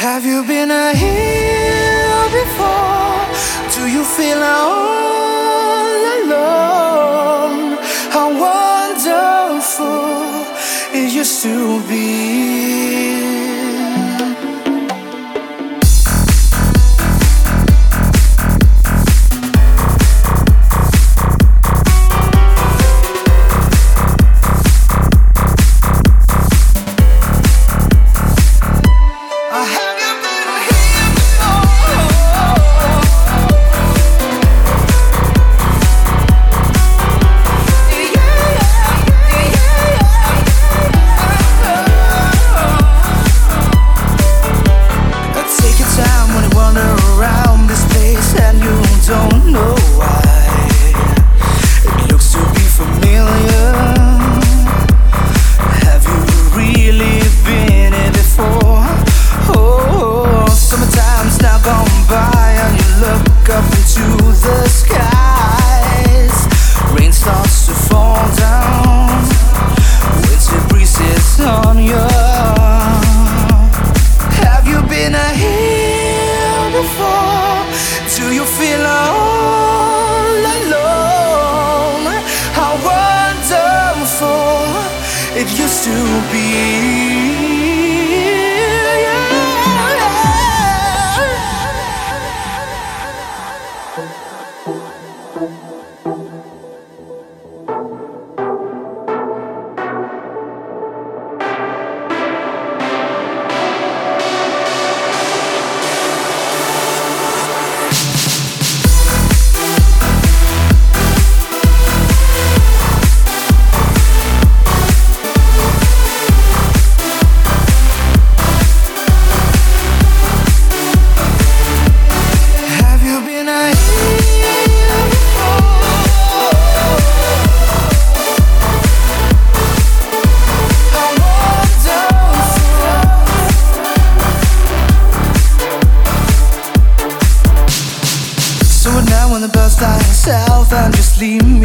Have you been here before? Do you feel all alone? How wonderful it used to be. Don't know why it looks to be familiar. Have you really been here before? Oh, summertime's now gone by and you look up into the skies. Rain starts to fall down, winter breezes on you. Have you been here before? Do you feel all alone? How wonderful it used to be. So now when the birds fly south and just leave